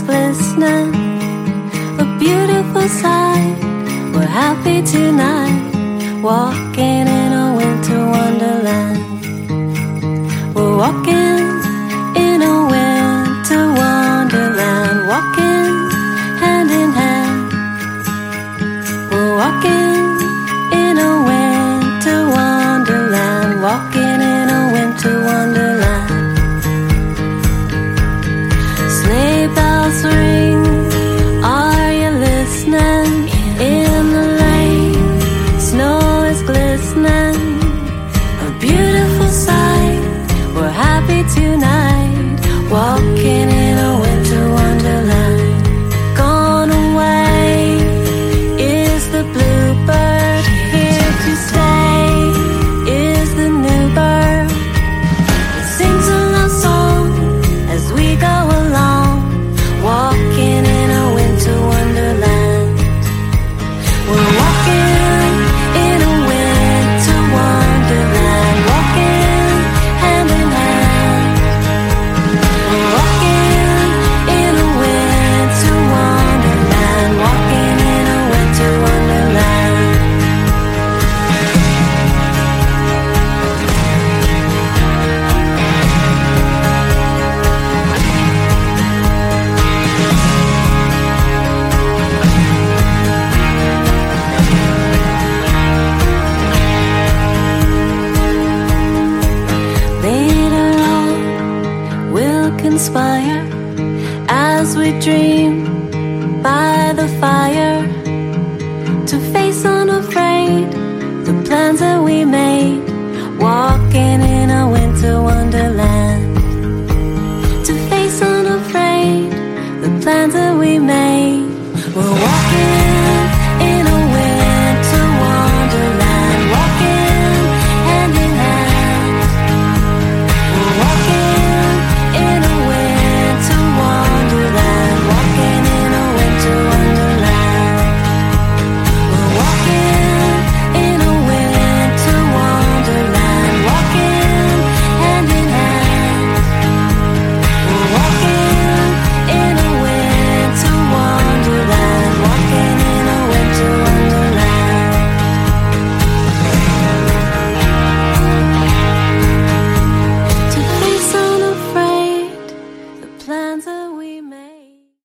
glistening, a beautiful sight. We're happy tonight, walking in a winter wonderland. We're walking in a winter wonderland, walking hand in hand. We're walking in a winter wonderland, walking in a winter wonderland. Sleigh bells ring, are you listening? In the lane, snow is glistening, a beautiful sight. We're happy tonight, walking in a winter wonderland. Gone away is the bluebird, here to stay is the new bird. It sings a love song as we go along, walking in a winter wonderland. We're walking in a winter wonderland, walking hand in hand. We're walking in a winter wonderland, walking in a winter wonderland. Later on, we'll conspire as we dream by the fire to face unafraid the plans that we made, walking in a winter wonderland.